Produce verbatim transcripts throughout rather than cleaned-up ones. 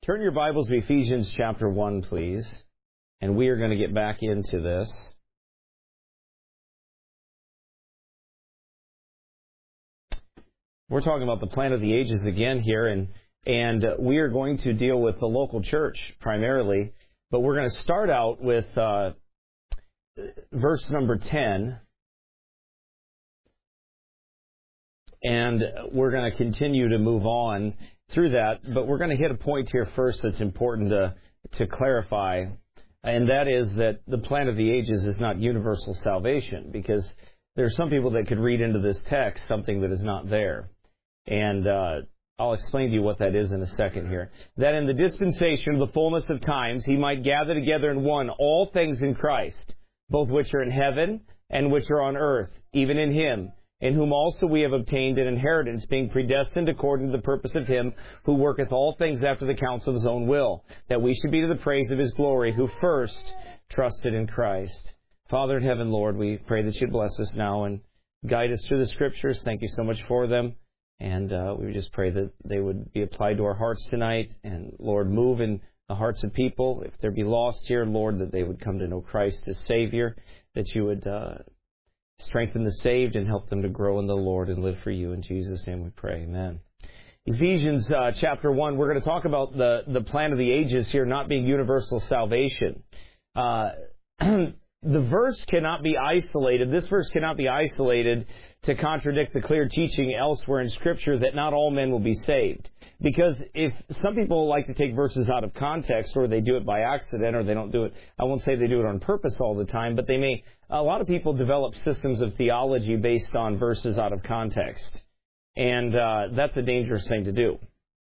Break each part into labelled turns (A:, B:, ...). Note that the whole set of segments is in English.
A: Turn your Bibles to Ephesians chapter one, please. And we are going to get back into this. We're talking about the plan of the ages again here, and and we are going to deal with the local church primarily. But we're going to start out with uh, verse number ten. And we're going to continue to move on through that, but we're going to hit a point here first that's important to to clarify, and that is that the plan of the ages is not universal salvation, because there are some people that could read into this text something that is not there. And uh, I'll explain to you what that is in a second here. That in the dispensation of the fullness of times, he might gather together in one all things in Christ, both which are in heaven and which are on earth, even in him, in whom also we have obtained an inheritance, being predestined according to the purpose of him who worketh all things after the counsel of his own will, that we should be to the praise of his glory, who first trusted in Christ. Father in heaven, Lord, we pray that you'd bless us now and guide us through the Scriptures. Thank you so much for them. And uh, we just pray that they would be applied to our hearts tonight. And, Lord, move in the hearts of people. If there be lost here, Lord, that they would come to know Christ as Savior, that you would Uh, strengthen the saved and help them to grow in the Lord and live for you. In Jesus' name we pray. Amen. Ephesians uh, chapter one, we're going to talk about the, the plan of the ages here not being universal salvation. Uh, the verse cannot be isolated. This verse cannot be isolated to contradict the clear teaching elsewhere in Scripture that not all men will be saved. Because if some people like to take verses out of context, or they do it by accident, or they don't do it, I won't say they do it on purpose all the time, but they may, a lot of people develop systems of theology based on verses out of context. And uh, that's a dangerous thing to do.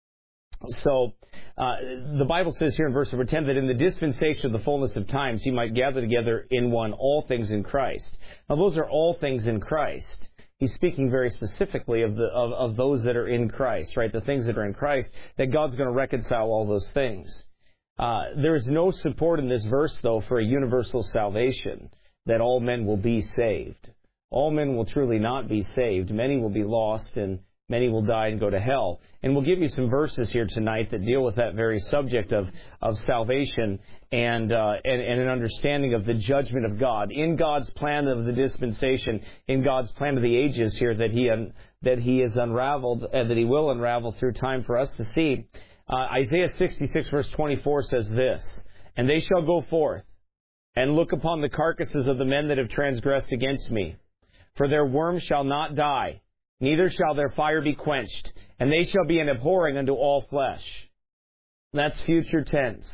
A: So, uh, the Bible says here in verse number ten that in the dispensation of the fullness of times, he might gather together in one all things in Christ. Now, those are all things in Christ. He's speaking very specifically of the of, of those that are in Christ, right? The things that are in Christ, that God's going to reconcile all those things. Uh, there is no support in this verse, though, for a universal salvation, that all men will be saved. All men will truly not be saved. Many will be lost, and many will die and go to hell. And we'll give you some verses here tonight that deal with that very subject of, of salvation and, uh, and and an understanding of the judgment of God. In God's plan of the dispensation, in God's plan of the ages here that He un, that He has unraveled and that He will unravel through time for us to see. Uh, Isaiah sixty-six verse twenty-four says this, "And they shall go forth and look upon the carcasses of the men that have transgressed against me. For their worm shall not die, neither shall their fire be quenched, and they shall be an abhorring unto all flesh." That's future tense.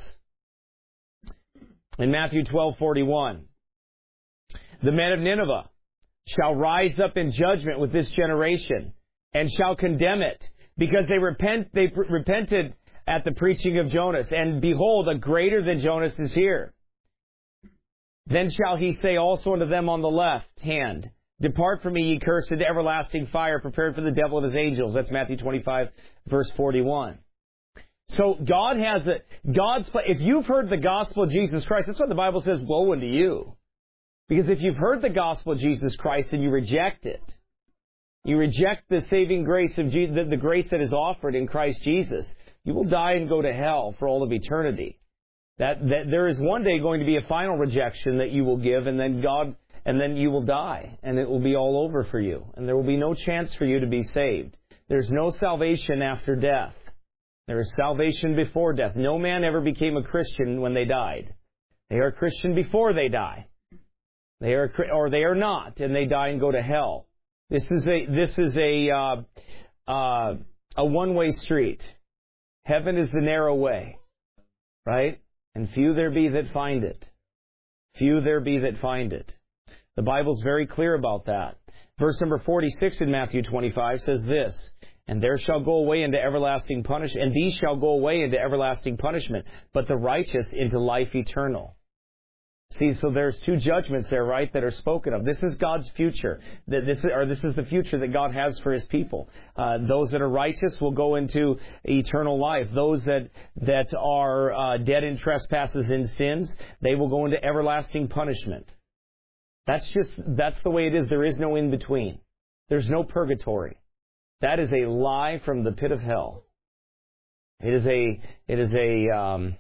A: In Matthew twelve forty-one, "The men of Nineveh shall rise up in judgment with this generation, and shall condemn it, because they repent they pr- repented at the preaching of Jonas, and behold, a greater than Jonas is here. Then shall he say also unto them on the left hand, Depart from me, ye cursed, into everlasting fire, prepared for the devil and his angels." That's Matthew twenty-five, verse forty-one. So God has a, God's, if you've heard the gospel of Jesus Christ, that's what the Bible says, woe unto you. Because if you've heard the gospel of Jesus Christ and you reject it, you reject the saving grace of Jesus, the, the grace that is offered in Christ Jesus, you will die and go to hell for all of eternity. That, that there is one day going to be a final rejection that you will give, and then God, and then you will die, and it will be all over for you, and there will be no chance for you to be saved. There's no salvation after death. There is salvation before death. No man ever became a Christian when they died. They are a Christian before they die. They are, or they are not, and they die and go to hell. This is a this is a uh, uh, a one-way street. Heaven is the narrow way, right? And few there be that find it. Few there be that find it. The Bible's very clear about that. Verse number forty-six in Matthew twenty-five says this, "And there shall go away into everlasting punishment, and these shall go away into everlasting punishment, but the righteous into life eternal." See, so there's two judgments there, right, that are spoken of. This is God's future. This is, or this is the future that God has for His people. Uh, those that are righteous will go into eternal life. Those that that are uh, dead in trespasses and sins, they will go into everlasting punishment. That's just, that's the way it is. There is no in between. There's no purgatory. That is a lie from the pit of hell. It is a it is a um,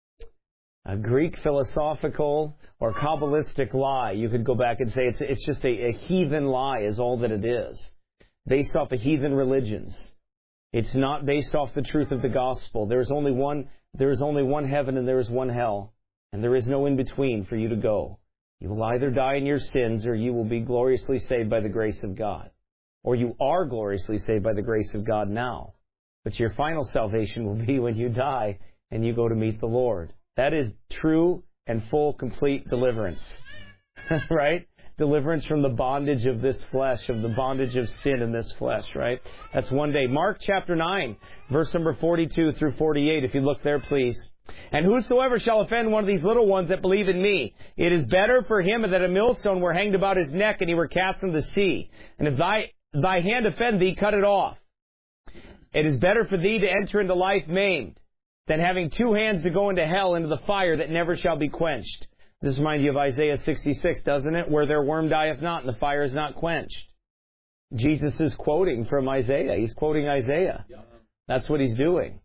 A: a Greek philosophical or Kabbalistic lie. You could go back and say it's it's just a, a heathen lie is all that it is, based off of heathen religions. It's not based off the truth of the gospel. There is only one there is only one heaven and there is one hell, and there is no in between for you to go. You will either die in your sins or you will be gloriously saved by the grace of God. Or you are gloriously saved by the grace of God now. But your final salvation will be when you die and you go to meet the Lord. That is true and full, complete deliverance. Right? Deliverance from the bondage of this flesh, of the bondage of sin in this flesh, right? That's one day. Mark chapter nine, verse number forty-two through forty-eight, if you look there, please. And whosoever shall offend one of these little ones that believe in me, it is better for him that a millstone were hanged about his neck and he were cast into the sea. And if thy, thy hand offend thee, cut it off. It is better for thee to enter into life maimed than having two hands to go into hell, into the fire that never shall be quenched. This reminds you of Isaiah sixty-six, doesn't it? Where their worm dieth not and the fire is not quenched. Jesus is quoting from Isaiah. He's quoting Isaiah. That's what he's doing.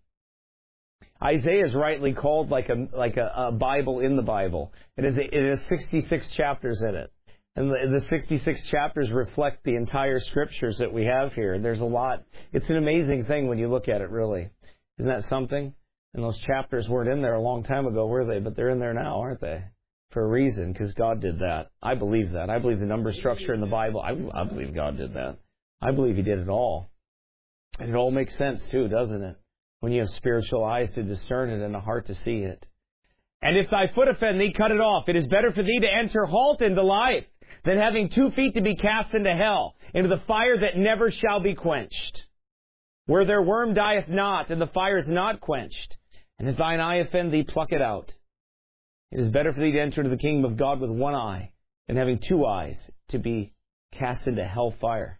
A: Isaiah is rightly called like a like a, a Bible in the Bible. It is a, it has sixty-six chapters in it. And the, the sixty-six chapters reflect the entire scriptures that we have here. There's a lot. It's an amazing thing when you look at it, really. Isn't that something? And those chapters weren't in there a long time ago, were they? But they're in there now, aren't they? For a reason, because God did that. I believe that. I believe the number structure in the Bible. I, I believe God did that. I believe He did it all. And it all makes sense, too, doesn't it? When you have spiritual eyes to discern it and a heart to see it. And if thy foot offend thee, cut it off. It is better for thee to enter halt into life than having two feet to be cast into hell, into the fire that never shall be quenched, where their worm dieth not, and the fire is not quenched. And if thine eye offend thee, pluck it out. It is better for thee to enter into the kingdom of God with one eye than having two eyes to be cast into hell fire.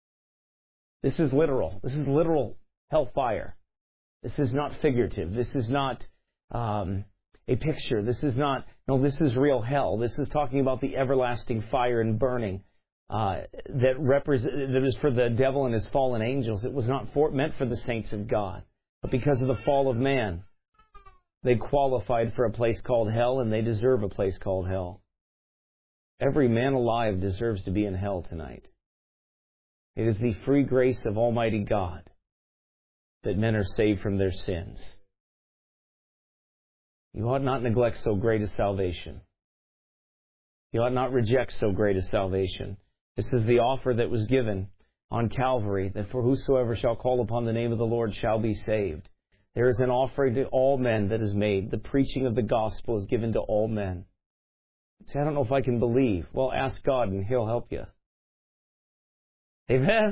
A: This is literal. This is literal hell fire. This is not figurative. This is not um, a picture. This is not, no, this is real hell. This is talking about the everlasting fire and burning uh, that represent, that is for the devil and his fallen angels. It was not for, meant for the saints of God. But because of the fall of man, they qualified for a place called hell, and they deserve a place called hell. Every man alive deserves to be in hell tonight. It is the free grace of Almighty God that men are saved from their sins. You ought not neglect so great a salvation. You ought not reject so great a salvation. This is the offer that was given on Calvary, that for whosoever shall call upon the name of the Lord shall be saved. There is an offering to all men that is made. The preaching of the gospel is given to all men. Say, I don't know if I can believe. Well, ask God and He'll help you. Amen?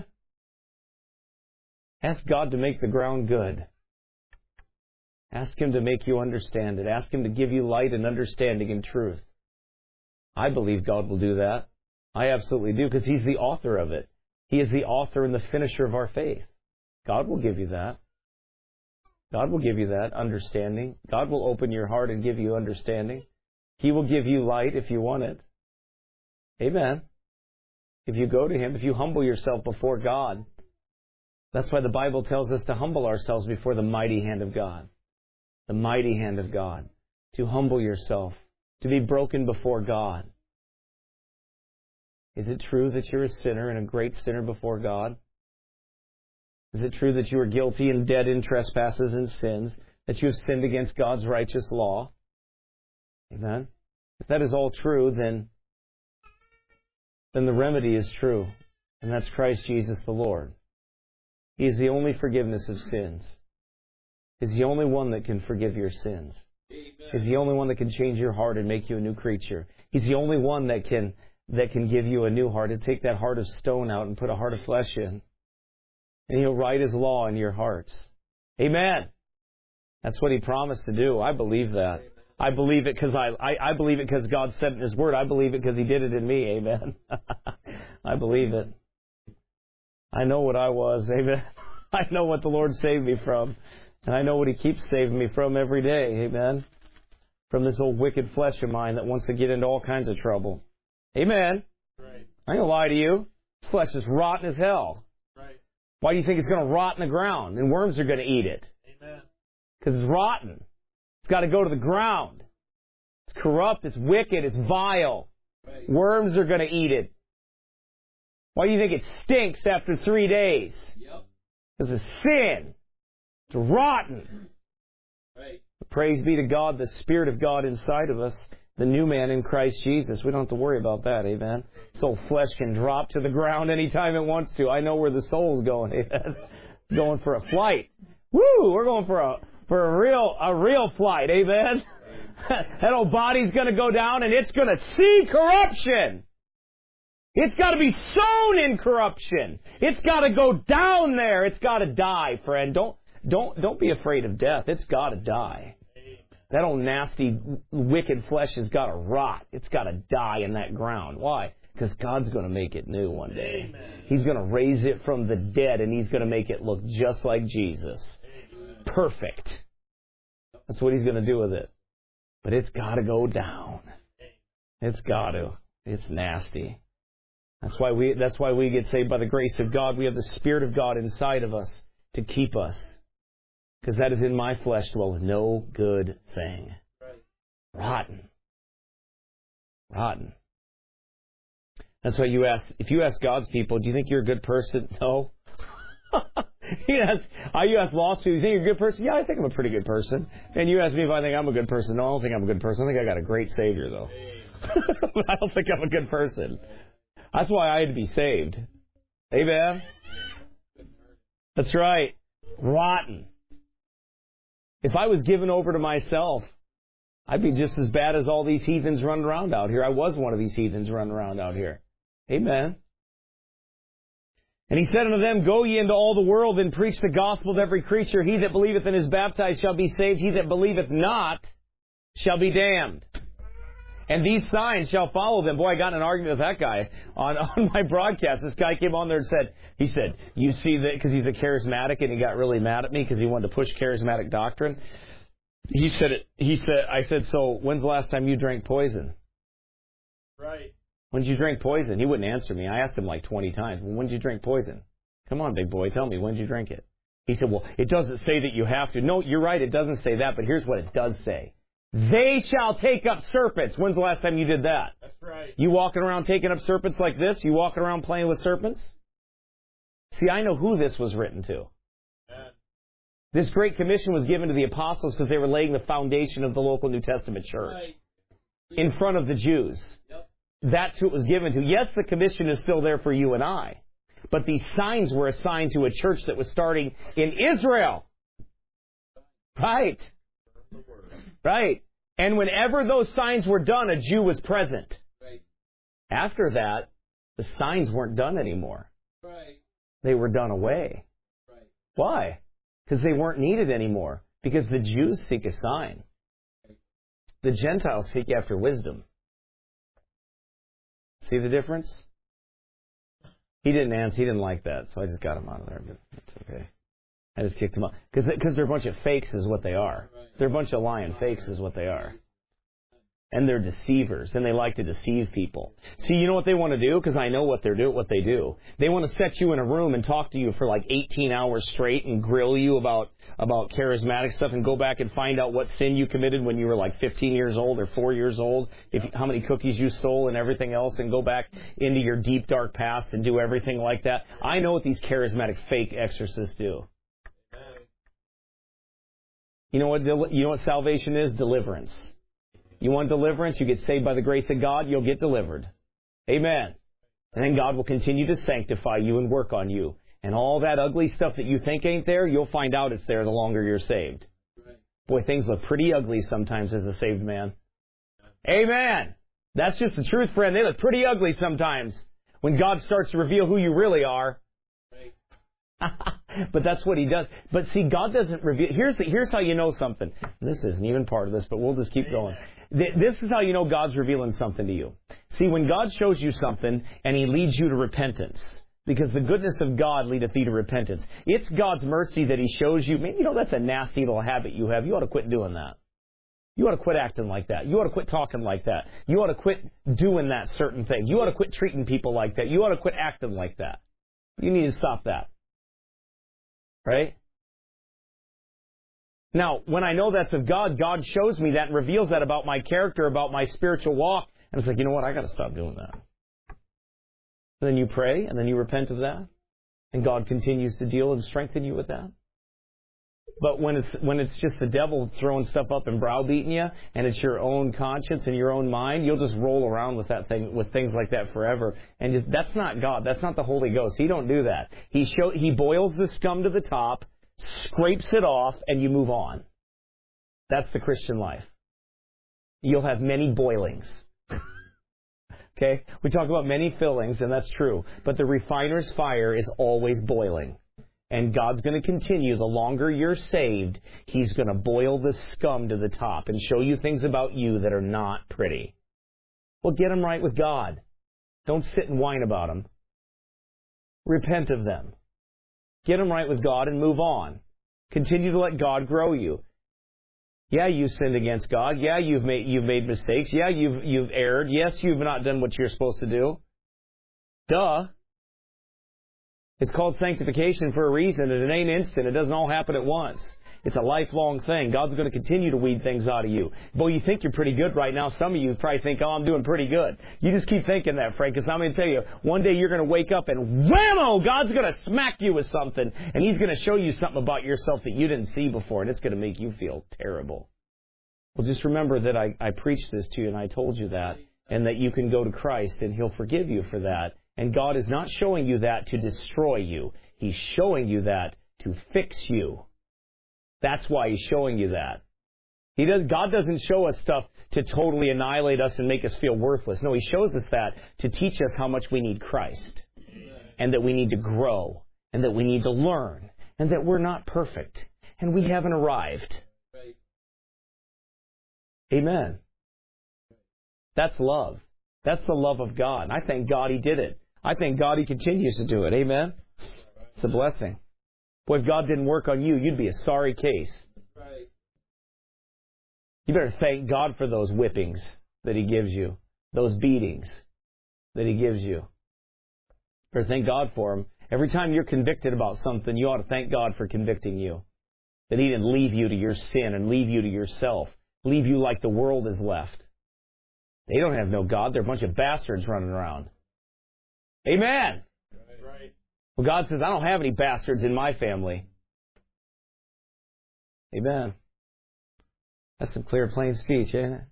A: Ask God to make the ground good. Ask Him to make you understand it. Ask Him to give you light and understanding and truth. I believe God will do that. I absolutely do, because He's the author of it. He is the author and the finisher of our faith. God will give you that. God will give you that understanding. God will open your heart and give you understanding. He will give you light if you want it. Amen. If you go to Him, if you humble yourself before God. That's why the Bible tells us to humble ourselves before the mighty hand of God. The mighty hand of God. To humble yourself. To be broken before God. Is it true that you're a sinner and a great sinner before God? Is it true that you are guilty and dead in trespasses and sins, that you have sinned against God's righteous law? Amen? If that is all true, then, then the remedy is true, and that's Christ Jesus the Lord. He is the only forgiveness of sins. He's the only one that can forgive your sins. Amen. He's the only one that can change your heart and make you a new creature. He's the only one that can that can give you a new heart and take that heart of stone out and put a heart of flesh in. And He'll write His law in your hearts. Amen. That's what He promised to do. I believe that. I believe it because I, I, I believe it because God said it in His Word. I believe it because He did it in me. Amen. I believe it. I know what I was. Amen. I know what the Lord saved me from. And I know what He keeps saving me from every day. Amen. From this old wicked flesh of mine that wants to get into all kinds of trouble. Amen. Right. I ain't going to lie to you. This flesh is rotten as hell. Right. Why do you think it's going to rot in the ground? And worms are going to eat it. Amen. Because it's rotten. It's got to go to the ground. It's corrupt, it's wicked, it's vile. Right. Worms are going to eat it. Why do you think it stinks after three days? Yep. Because it's sin. It's rotten. Right. Praise be to God, the Spirit of God inside of us, the new man in Christ Jesus. We don't have to worry about that, amen? This old flesh can drop to the ground anytime it wants to. I know where the soul's going, amen? Going for a flight. Woo! We're going for a for a real a real flight, amen? That old body's going to go down and it's going to see corruption. It's got to be sown in corruption. It's got to go down there. It's got to die, friend. Don't don't don't be afraid of death. It's got to die. That old nasty, wicked flesh has got to rot. It's got to die in that ground. Why? Because God's going to make it new one day. Amen. He's going to raise it from the dead, and He's going to make it look just like Jesus. Amen. Perfect. That's what He's going to do with it. But it's got to go down. It's got to. It's nasty. That's why we. That's why we get saved by the grace of God. We have the Spirit of God inside of us to keep us. Because that is in my flesh dwelleth no good thing. Rotten. Rotten. That's why you ask, if you ask God's people, do you think you're a good person? No. you, ask, you ask lost people, do you think you're a good person? Yeah, I think I'm a pretty good person. And you ask me if I think I'm a good person. No, I don't think I'm a good person. I think I got a great Savior, though. I don't think I'm a good person. That's why I had to be saved. Amen? That's right. Rotten. If I was given over to myself, I'd be just as bad as all these heathens running around out here. I was one of these heathens running around out here. Amen. And He said unto them, Go ye into all the world and preach the gospel to every creature. He that believeth and is baptized shall be saved. He that believeth not shall be damned. And these signs shall follow them. Boy, I got in an argument with that guy on, on my broadcast. This guy came on there and said, he said, you see that, because he's a charismatic, and he got really mad at me because he wanted to push charismatic doctrine. He said, it, he said, I said, so when's the last time you drank poison? Right. When did you drink poison? He wouldn't answer me. I asked him like twenty times, well, when did you drink poison? Come on, big boy, tell me, when did you drink it? He said, well, it doesn't say that you have to. No, you're right, it doesn't say that, but here's what it does say. They shall take up serpents. When's the last time you did that? That's right. You walking around taking up serpents like this? You walking around playing with serpents? See, I know who this was written to. Yeah. This Great Commission was given to the apostles because they were laying the foundation of the local New Testament church. Right. In front of the Jews. Yep. That's who it was given to. Yes, the commission is still there for you and I. But these signs were assigned to a church that was starting in Israel. Right. Right. And whenever those signs were done, a Jew was present. Right. After that, the signs weren't done anymore. Right. They were done away. Right. Why? Because they weren't needed anymore. Because the Jews seek a sign. Right. The Gentiles seek after wisdom. See the difference? He didn't answer. He didn't like that, so I just got him out of there. But it's okay. I just kicked them out. Because they're a bunch of fakes is what they are. They're a bunch of lying fakes is what they are. And they're deceivers, and they like to deceive people. See, you know what they want to do? Because I know what they're do, what they do. They want to set you in a room and talk to you for like eighteen hours straight and grill you about, about charismatic stuff and go back and find out what sin you committed when you were like fifteen years old or four years old, if how many cookies you stole and everything else, and go back into your deep, dark past and do everything like that. I know what these charismatic fake exorcists do. You know what you know what salvation is? Deliverance. You want deliverance? You get saved by the grace of God, you'll get delivered. Amen. And then God will continue to sanctify you and work on you. And all that ugly stuff that you think ain't there, you'll find out it's there the longer you're saved. Boy, things look pretty ugly sometimes as a saved man. Amen. That's just the truth, friend. They look pretty ugly sometimes when God starts to reveal who you really are. But that's what He does. But see, God doesn't reveal. Here's the, here's how you know something. This isn't even part of this, but we'll just keep going. This is how you know God's revealing something to you. See, when God shows you something and He leads you to repentance, because the goodness of God leadeth thee to repentance. It's God's mercy that He shows you. Man, you know, that's a nasty little habit you have. You ought to quit doing that. You ought to quit acting like that. You ought to quit talking like that. You ought to quit doing that certain thing. You ought to quit treating people like that. You ought to quit acting like that. You need to stop that. Right? Now, when I know that's of God, God shows me that and reveals that about my character, about my spiritual walk. And it's like, you know what? I got to stop doing that. And then you pray, and then you repent of that. And God continues to deal and strengthen you with that. But when it's when it's just the devil throwing stuff up and browbeating you, and it's your own conscience and your own mind, you'll just roll around with that thing, with things like that forever. And just that's not God. That's not the Holy Ghost. He don't do that. He show he boils the scum to the top, scrapes it off, and you move on. That's the Christian life. You'll have many boilings. Okay? We talk about many fillings, and that's true. But the refiner's fire is always boiling. And God's going to continue. The longer you're saved, He's going to boil the scum to the top and show you things about you that are not pretty. Well, get them right with God. Don't sit and whine about them. Repent of them. Get them right with God and move on. Continue to let God grow you. Yeah, you sinned against God. Yeah, you've made you've made mistakes. Yeah, you've you've erred. Yes, you've not done what you're supposed to do. Duh. It's called sanctification for a reason, and it ain't instant. It doesn't all happen at once. It's a lifelong thing. God's going to continue to weed things out of you. Boy, you think you're pretty good right now. Some of you probably think, oh, I'm doing pretty good. You just keep thinking that, Frank, because I'm going to tell you, one day you're going to wake up and whammo, God's going to smack you with something, and He's going to show you something about yourself that you didn't see before, and it's going to make you feel terrible. Well, just remember that I, I preached this to you, and I told you that, and that you can go to Christ, and He'll forgive you for that. And God is not showing you that to destroy you. He's showing you that to fix you. That's why He's showing you that. He does, God doesn't show us stuff to totally annihilate us and make us feel worthless. No, He shows us that to teach us how much we need Christ. And that we need to grow. And that we need to learn. And that we're not perfect. And we haven't arrived. Amen. That's love. That's the love of God. And I thank God He did it. I thank God He continues to do it. Amen? It's a blessing. Boy, if God didn't work on you, you'd be a sorry case. You better thank God for those whippings that He gives you, those beatings that He gives you. Or thank God for them. Every time you're convicted about something, you ought to thank God for convicting you. That He didn't leave you to your sin and leave you to yourself. Leave you like the world is left. They don't have no God. They're a bunch of bastards running around. Amen. Right. Well, God says, I don't have any bastards in my family. Amen. That's some clear, plain speech, ain't it?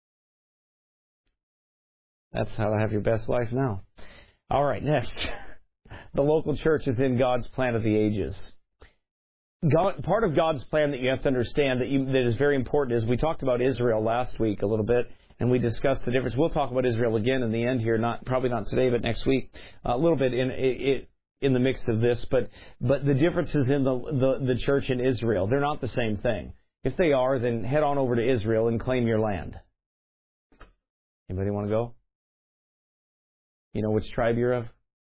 A: That's how to have your best life now. All right, next. The local church is in God's plan of the ages. God, part of God's plan that you have to understand that, you, that is very important is we talked about Israel last week a little bit. And we discussed the difference. We'll talk about Israel again in the end here, not probably not today, but next week, a little bit in in, in the mix of this. But but the differences in the, the the church in Israel, they're not the same thing. If they are, then head on over to Israel and claim your land. Anybody want to go? You know which tribe you're of?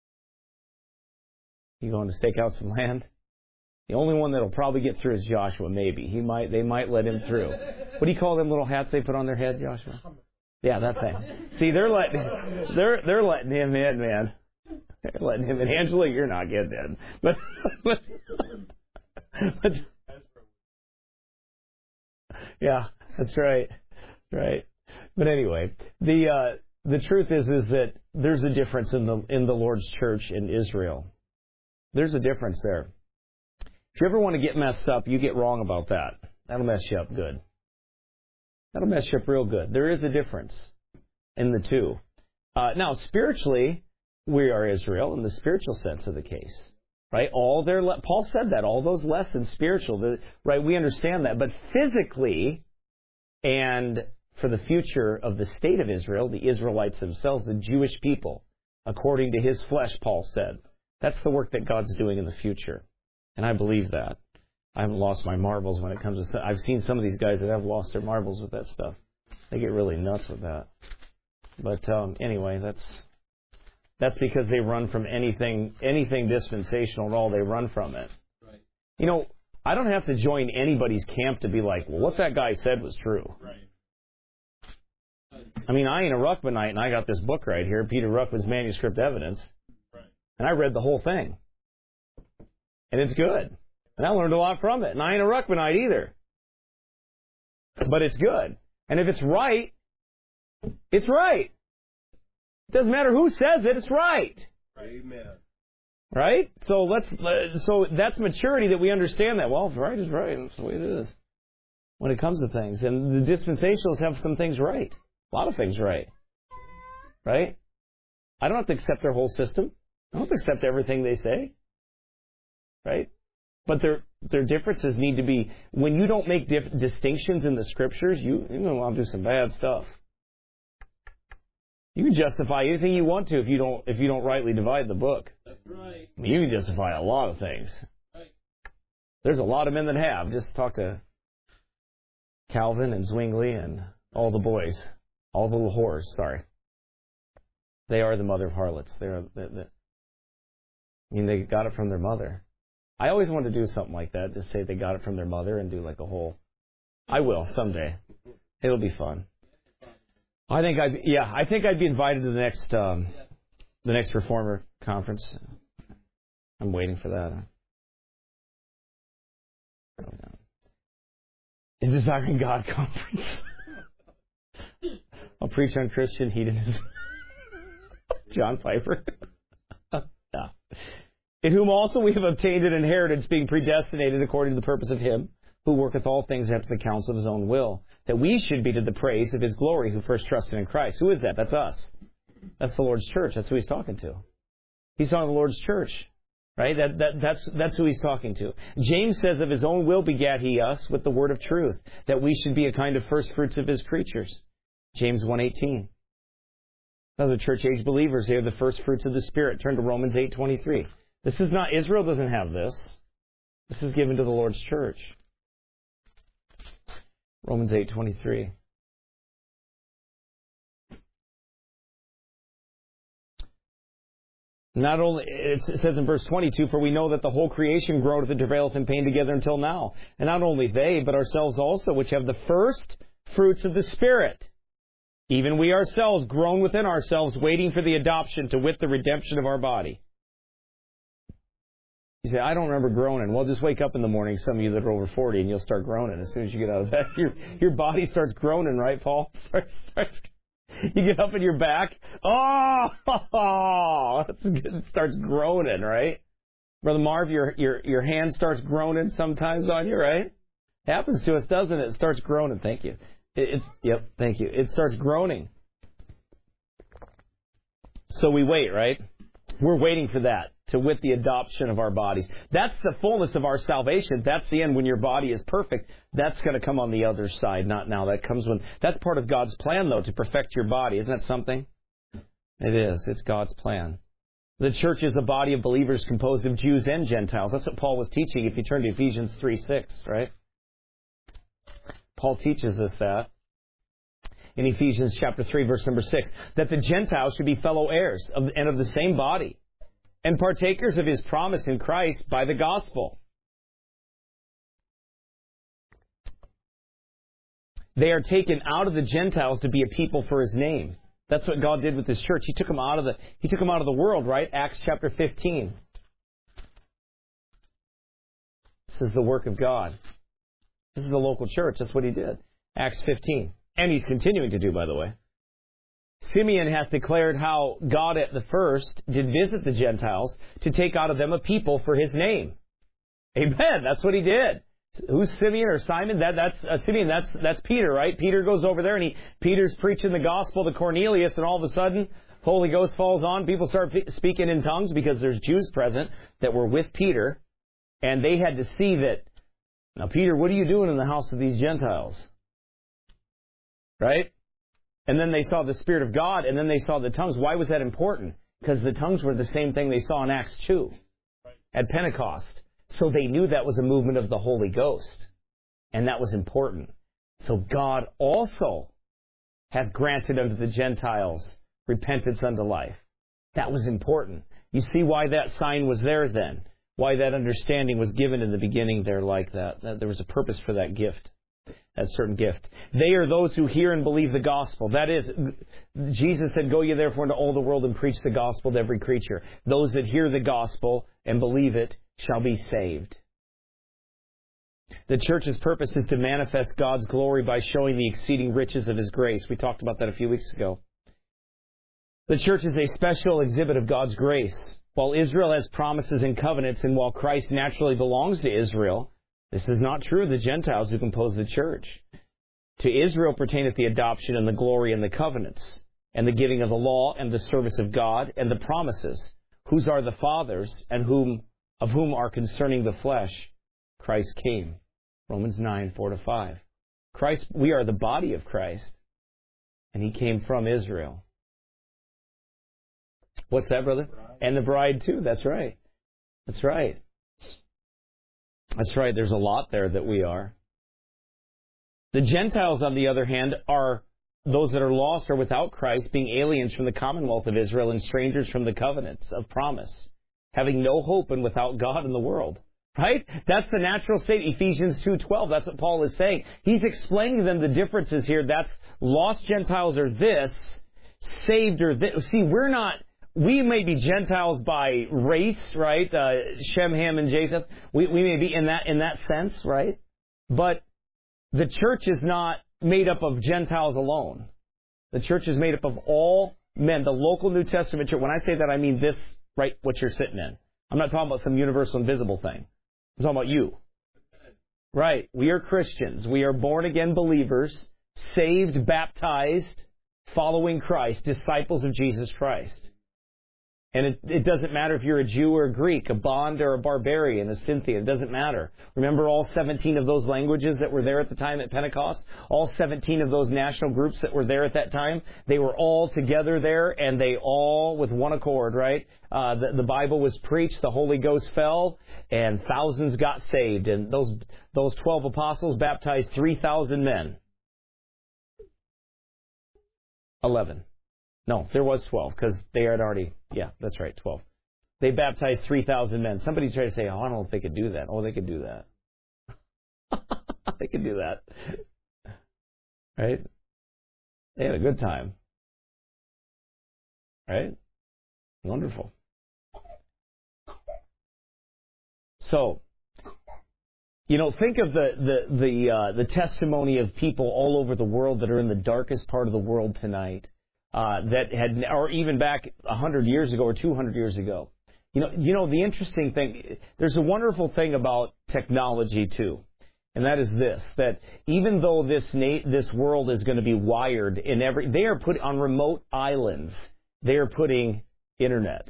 A: You going to stake out some land? The only one that'll probably get through is Joshua, maybe. He might, they might let him through. What do you call them little hats they put on their head, Joshua? Yeah, that thing. See, they're letting, they're, they're letting him in, man. They're letting him in. Angela, you're not getting in. But, but, but yeah, that's right. Right. But anyway, the, uh, the truth is, is that there's a difference in the, in the Lord's church in Israel. There's a difference there. If you ever want to get messed up, you get wrong about that. That'll mess you up good. That'll mess you up real good. There is a difference in the two. Uh, now, spiritually, we are Israel in the spiritual sense of the case. Right? All their le- Paul said that. All those lessons, spiritual. The, right? We understand that. But physically, and for the future of the state of Israel, the Israelites themselves, the Jewish people, according to His flesh, Paul said. That's the work that God's doing in the future. And I believe that. I haven't lost my marbles when it comes to... I've seen some of these guys that have lost their marbles with that stuff. They get really nuts with that. But um, anyway, that's that's because they run from anything anything dispensational at all. They run from it. Right. You know, I don't have to join anybody's camp to be like, well, what that guy said was true. Right. I mean, I ain't a Ruckmanite, and I got this book right here, Peter Ruckman's Manuscript Evidence. Right. And I read the whole thing. And it's good. And I learned a lot from it. And I ain't a Ruckmanite either. but it's good. And if it's right, it's right. It doesn't matter who says it, it's right.
B: Amen.
A: Right? So let's. So that's maturity, that we understand that. Well, if right is right, that's the way it is when it comes to things. And the dispensationalists have some things right, a lot of things right. Right? I don't have to accept their whole system. I don't have to accept everything they say. Right? But their their differences need to be, when you don't make dif- distinctions in the Scriptures, you you're going to want to do some bad stuff. You can justify anything you want to if you don't if you don't rightly divide the book.
B: That's right.
A: I mean, you can justify a lot of things.
B: Right.
A: There's a lot of men that have. Just talk to Calvin and Zwingli and all the boys, all the little whores. Sorry, they are the mother of harlots. They are. The, the, I mean, they got it from their mother. I always wanted to do something like that. Just say they got it from their mother and do like a whole. I will someday. It'll be fun. I think I'd yeah. I think I'd be invited to the next um, the next Reformer conference. I'm waiting for that. In Desiring God conference. I'll preach on Christian hedonism. John Piper. No. In whom also we have obtained an inheritance, being predestinated according to the purpose of Him who worketh all things after the counsel of His own will, that we should be to the praise of His glory who first trusted in Christ. Who is that? That's us. That's the Lord's church. That's who He's talking to. He's talking to the Lord's church. Right? That, that, that's, that's who He's talking to. James says, of His own will begat He us with the word of truth, that we should be a kind of first fruits of His creatures. James one eighteen. Those are church-age believers. They are the first fruits of the Spirit. Turn to Romans eight twenty-three. This is not, Israel doesn't have this. This is given to the Lord's church. Romans eight twenty-three. Not only, it says in verse twenty-two, for we know that the whole creation groaneth and travaileth in pain together until now. And not only they, but ourselves also, which have the first fruits of the Spirit. Even we ourselves groan within ourselves, waiting for the adoption, to wit, the redemption of our body. You say, I don't remember groaning. Well, just wake up in the morning, some of you that are over forty, and you'll start groaning as soon as you get out of bed. Your, your body starts groaning, right, Paul? Starts, starts, you get up in your back. Oh, that's good. It starts groaning, right? Brother Marv, your, your, your hand starts groaning sometimes on you, right? Happens to us, doesn't it? It starts groaning. Thank you. It, it's, yep, thank you. It starts groaning. So we wait, right? We're waiting for that, to wit the adoption of our bodies. That's the fullness of our salvation. That's the end when your body is perfect. That's going to come on the other side, not now. That comes when, that's part of God's plan, though, to perfect your body. Isn't that something? It is. It's God's plan. The church is a body of believers composed of Jews and Gentiles. That's what Paul was teaching if you turn to Ephesians three six, right? Paul teaches us that in Ephesians chapter three, verse number six, that the Gentiles should be fellow heirs of, and of the same body, and partakers of His promise in Christ by the gospel. They are taken out of the Gentiles to be a people for His name. That's what God did with His church. He took them out of the He took them out of the world, right? Acts chapter fifteen. This is the work of God. This is the local church. That's what He did. Acts fifteen. And He's continuing to do, by the way. Simeon hath declared how God at the first did visit the Gentiles to take out of them a people for His name. Amen. That's what He did. Who's Simeon or Simon? That that's uh, Simeon. That's that's Peter, right? Peter goes over there and he Peter's preaching the gospel to Cornelius, and all of a sudden, Holy Ghost falls on. People start speaking in tongues because there's Jews present that were with Peter, and they had to see that. Now, Peter, what are you doing in the house of these Gentiles? Right? And then they saw the Spirit of God, and then they saw the tongues. Why was that important? Because the tongues were the same thing they saw in Acts two at Pentecost. So they knew that was a movement of the Holy Ghost, and that was important. So God also hath granted unto the Gentiles repentance unto life. That was important. You see why that sign was there then? Why that understanding was given in the beginning there like that. That there was a purpose for that gift. That certain gift. They are those who hear and believe the gospel. That is, Jesus said, go ye therefore into all the world and preach the gospel to every creature. Those that hear the gospel and believe it shall be saved. The church's purpose is to manifest God's glory by showing the exceeding riches of His grace. We talked about that a few weeks ago. The church is a special exhibit of God's grace. While Israel has promises and covenants, and while Christ naturally belongs to Israel, this is not true of the Gentiles who compose the church. To Israel pertaineth the adoption and the glory and the covenants, and the giving of the law and the service of God and the promises, whose are the fathers, and whom of whom are concerning the flesh Christ came. Romans nine, four to five. Christ, we are the body of Christ, and He came from Israel. What's that, brother? And the bride, too. That's right. That's right. That's right. There's a lot there that we are. The Gentiles, on the other hand, are those that are lost or without Christ, being aliens from the commonwealth of Israel and strangers from the covenants of promise, having no hope and without God in the world. Right? That's the natural state. Ephesians two twelve. That's what Paul is saying. He's explaining to them the differences here. That's lost Gentiles are this, saved are this. See, we're not... We may be Gentiles by race, right? Uh, Shem, Ham, and Japheth. We, we may be in that in that sense, right? But the church is not made up of Gentiles alone. The church is made up of all men. The local New Testament church. When I say that, I mean this, right? What you're sitting in. I'm not talking about some universal invisible thing. I'm talking about you. Right? We are Christians. We are born again believers, saved, baptized, following Christ, disciples of Jesus Christ. And it, it doesn't matter if you're a Jew or a Greek, a Bond or a barbarian, a Scythian. It doesn't matter. Remember all seventeen of those languages that were there at the time at Pentecost? All seventeen of those national groups that were there at that time? They were all together there, and they all, with one accord, right? Uh, the, the Bible was preached, the Holy Ghost fell, and thousands got saved. And those, those twelve apostles baptized three thousand men. Eleven. No, there was twelve, because they had already, yeah, that's right, twelve. They baptized three thousand men. Somebody tried to say, oh, I don't know if they could do that. Oh, they could do that. They could do that. Right? They had a good time. Right? Wonderful. So, you know, think of the the the, uh, the testimony of people all over the world that are in the darkest part of the world tonight. Uh, that had, or even back a hundred years ago or two hundred years ago. You know, you know, the interesting thing, there's a wonderful thing about technology too, and that is this: that even though this na- this world is going to be wired in every, they are put on remote islands. They are putting internet.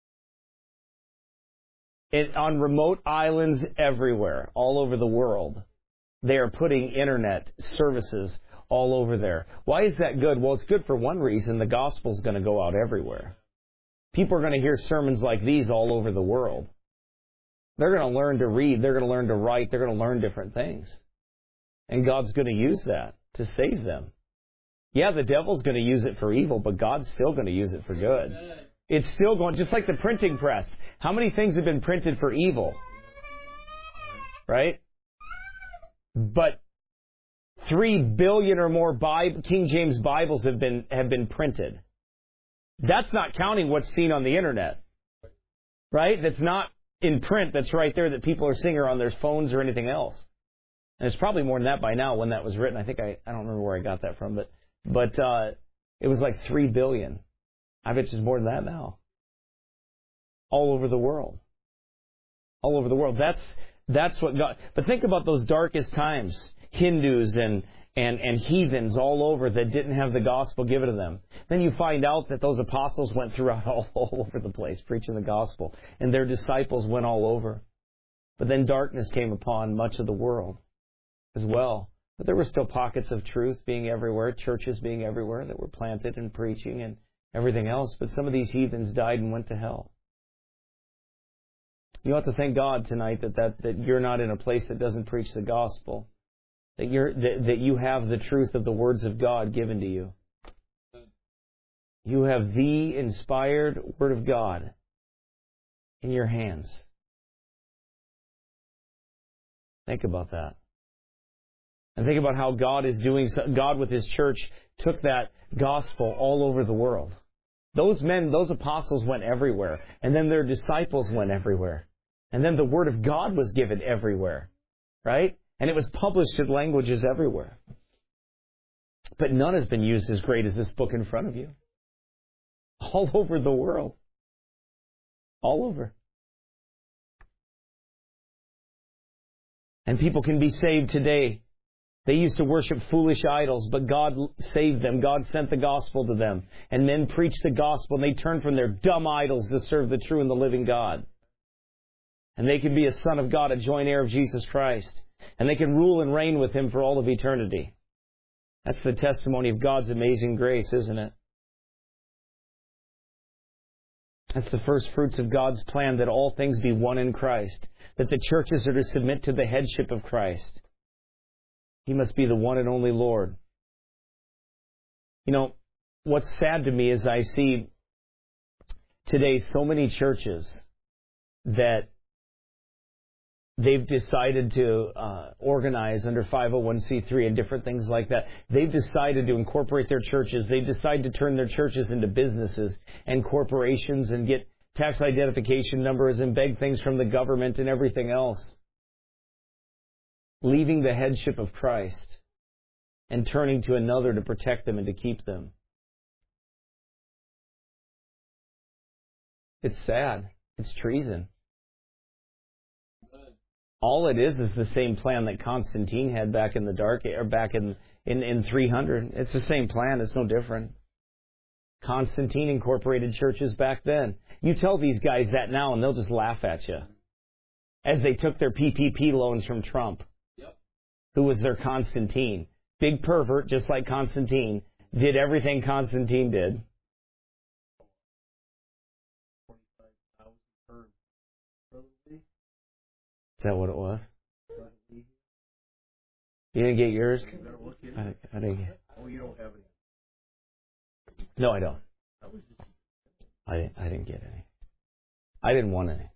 A: It, on remote islands everywhere, all over the world, they are putting internet services all over there. Why is that good? Well, it's good for one reason. The gospel's going to go out everywhere. People are going to hear sermons like these all over the world. They're going to learn to read. They're going to learn to write. They're going to learn different things. And God's going to use that to save them. Yeah, the devil's going to use it for evil, but God's still going to use it for good. It's still going, just like the printing press. How many things have been printed for evil? Right? But Three billion or more Bible, King James Bibles have been have been printed. That's not counting what's seen on the internet, right? That's not in print. That's right there that people are seeing or on their phones or anything else. And it's probably more than that by now when that was written. I think I I don't remember where I got that from, but but uh, it was like three billion. I bet it's more than that now. All over the world. All over the world. That's that's what God. But think about those darkest times. Hindus and, and, and heathens all over that didn't have the gospel given to them. Then you find out that those apostles went throughout all, all over the place preaching the gospel, and their disciples went all over. But then darkness came upon much of the world as well. But there were still pockets of truth being everywhere, churches being everywhere that were planted and preaching and everything else. But some of these heathens died and went to hell. You ought to thank God tonight that, that, that you're not in a place that doesn't preach the gospel. That, you're, that, that you have the truth of the words of God given to you. You have the inspired Word of God in your hands. Think about that. And think about how God is doing, God with His church took that gospel all over the world. Those men, those apostles went everywhere. And then their disciples went everywhere. And then the Word of God was given everywhere. Right? And it was published in languages everywhere. But none has been used as great as this book in front of you. All over the world. All over. And people can be saved today. They used to worship foolish idols, but God saved them. God sent the gospel to them. And men preached the gospel, and they turned from their dumb idols to serve the true and the living God. And they can be a son of God, a joint heir of Jesus Christ. And they can rule and reign with Him for all of eternity. That's the testimony of God's amazing grace, isn't it? That's the first fruits of God's plan, that all things be one in Christ. That the churches are to submit to the headship of Christ. He must be the one and only Lord. You know, what's sad to me is I see today so many churches that they've decided to uh, organize under five oh one c three and different things like that. They've decided to incorporate their churches. They've decided to turn their churches into businesses and corporations and get tax identification numbers and beg things from the government and everything else. Leaving the headship of Christ and turning to another to protect them and to keep them. It's sad. It's treason. All it is is the same plan that Constantine had back in the dark, or back in, in, in three hundred. It's the same plan. It's no different. Constantine incorporated churches back then. You tell these guys that now and they'll just laugh at you. As they took their P P P loans from Trump. Yep. Who was their Constantine. Big pervert, just like Constantine. Did everything Constantine did. Is that what it was? You didn't get yours? I, I didn't get. Oh, you don't have any. No, I don't. I I didn't get any. I didn't want any.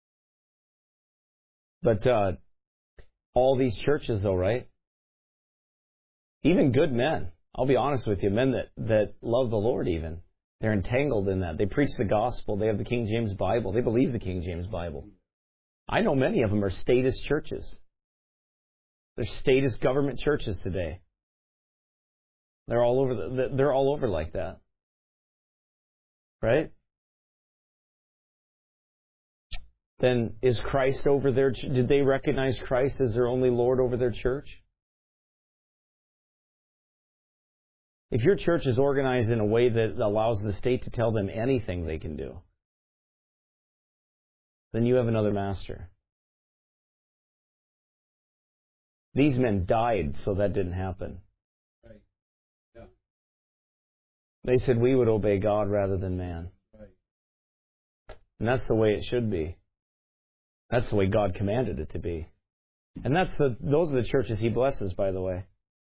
A: But uh, all these churches, though, right? Even good men. I'll be honest with you, men that that love the Lord. Even they're entangled in that. They preach the gospel. They have the King James Bible. They believe the King James Bible. I know many of them are statist churches. They're statist government churches today. They're all over. The, they're all over like that, right? Then is Christ over their? Did they recognize Christ as their only Lord over their church? If your church is organized in a way that allows the state to tell them anything they can do, then you have another master. These men died so that didn't happen. Right. Yeah. They said we would obey God rather than man. Right. And that's the way it should be. That's the way God commanded it to be. And that's the those are the churches He blesses, by the way.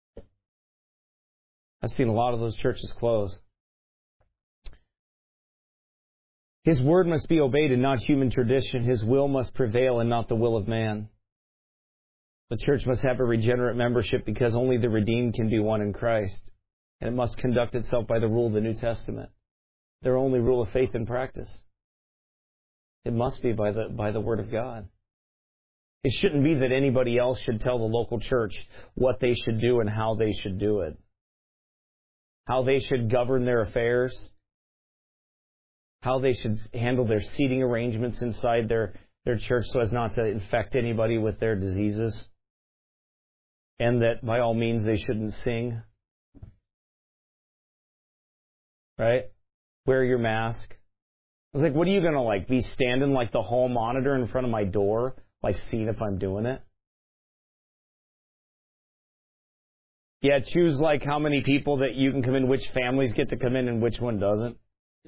A: I've seen a lot of those churches close. His word must be obeyed and not human tradition. His will must prevail and not the will of man. The church must have a regenerate membership because only the redeemed can be one in Christ. And it must conduct itself by the rule of the New Testament. Their only rule of faith and practice. It must be by the by the Word of God. It shouldn't be that anybody else should tell the local church what they should do and how they should do it. How they should govern their affairs. How they should handle their seating arrangements inside their, their church so as not to infect anybody with their diseases. And that by all means they shouldn't sing. Right? Wear your mask. I was like, what are you going to like, be standing like the hall monitor in front of my door, like seeing if I'm doing it? Yeah, choose like how many people that you can come in, which families get to come in and which one doesn't.